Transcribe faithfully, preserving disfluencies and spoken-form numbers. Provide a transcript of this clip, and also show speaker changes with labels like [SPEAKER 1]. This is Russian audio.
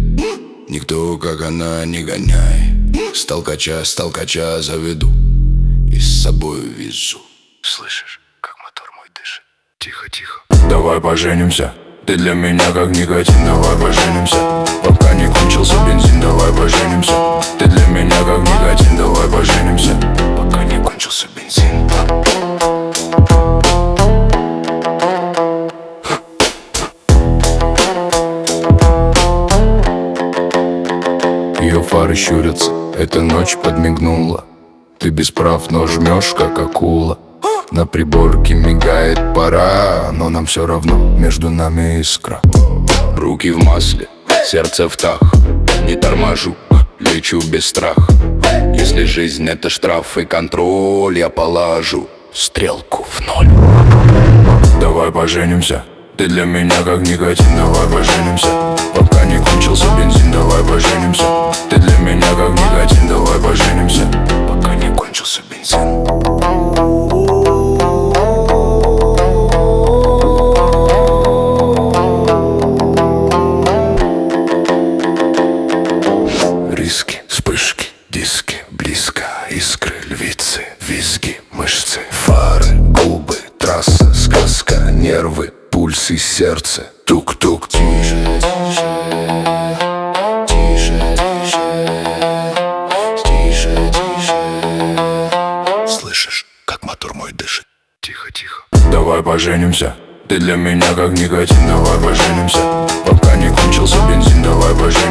[SPEAKER 1] Никто, как она, не гоняй. С толкача, с толкача заведу и с собой везу. Слышишь, как мотор мой дышит? Тихо, тихо. Давай поженимся, ты для меня как никотин. Давай поженимся, пока не кончился бензин. Давай поженимся, ты для меня как никотин. Давай поженимся, пока не кончился бензин. Ее фары щурятся, эта ночь подмигнула. Ты без прав, но жмешь, как акула. На приборке мигает пора, но нам все равно, между нами искра. Руки в масле, сердце в тах. Не торможу, лечу без страха. Если жизнь это штраф и контроль, я положу стрелку в ноль. Давай поженимся, ты для меня как никотин. Давай поженимся, пока не кончился бензин. Давай поженимся, ты для меня как никотин. Давай поженимся, пока не кончился бензин. Риски, вспышки, диски, близко. Искры, львицы, визги, мышцы. Фары, губы, трасса, сказка, нервы, пульс и сердце. Тук-тук. Тише, тише, тише, тише, тише, тише. Слышишь, как мотор мой дышит? Тихо, тихо. Давай поженимся, ты для меня как никотин. Давай поженимся, пока не кончился бензин. Давай поженимся.